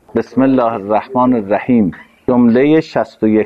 بسم الله الرحمن الرحیم. جمله 61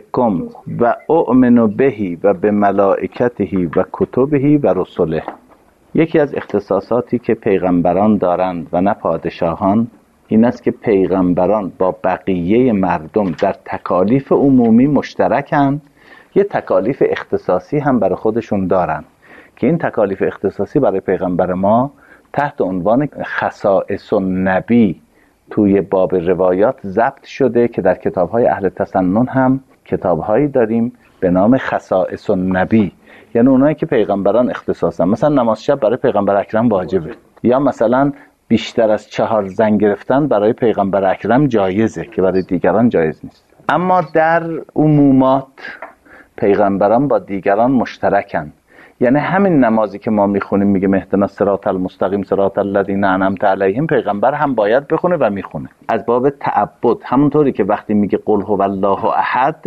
و اؤمن بهی و به ملائکته و کتبه و رسله. یکی از اختصاصاتی که پیغمبران دارند و نه پادشاهان این است که پیغمبران با بقیه مردم در تکالیف عمومی مشترکند، یه تکالیف اختصاصی هم برای خودشون دارن که این تکالیف اختصاصی برای پیغمبر ما تحت عنوان خصائص النبی توی باب روایات ضبط شده که در کتاب‌های اهل تسنن هم کتاب‌هایی داریم به نام خصائص النبی، یعنی اونایی که پیغمبران اختصاصن. مثلا نماز شب برای پیغمبر اکرم واجبه، یا مثلا بیشتر از 4 زن گرفتن برای پیغمبر اکرم جایزه که برای دیگران جایز نیست. اما در عمومات پیغمبران با دیگران مشترکن، یعنی همین نمازی که ما میخونیم میگه اهدنا الصراط المستقیم صراط الذین انعمت علیهم، پیغمبر هم باید بخونه و میخونه از باب تعبد. همونطوری که وقتی میگه قل هو الله احد،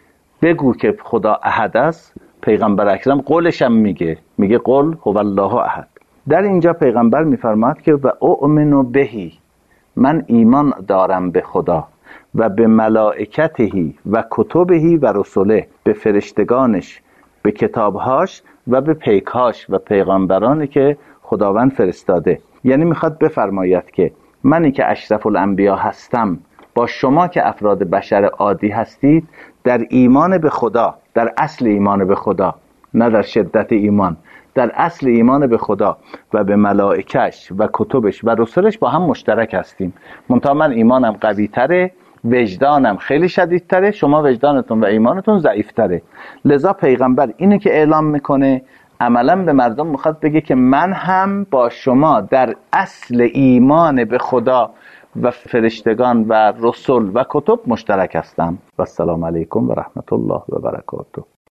بگو که خدا احد است، پیغمبر اکرم قولش هم میگه قل هو الله احد. در اینجا پیغمبر میفرماد که و اؤمن بهی، من ایمان دارم به خدا، و به ملائکته و کتبه و رسله، به فرشتگانش، به کتابهاش و به پیکهاش و پیغمبرانی که خداوند فرستاده. یعنی میخواد بفرماید که منی که اشرف الانبیا هستم با شما که افراد بشر عادی هستید در ایمان به خدا، در اصل ایمان به خدا، نه در شدت ایمان، در اصل ایمان به خدا و به ملائکش و کتبش و رسولش با هم مشترک هستیم. منتها من ایمانم قوی تره، وجدانم خیلی شدیدتره، شما وجدانتون و ایمانتون ضعیفتره. لذا پیغمبر اینه که اعلام میکنه، عملا به مردم میخواد بگه که من هم با شما در اصل ایمان به خدا و فرشتگان و رسول و کتب مشترک هستم. و السلام علیکم و رحمت الله و برکاته.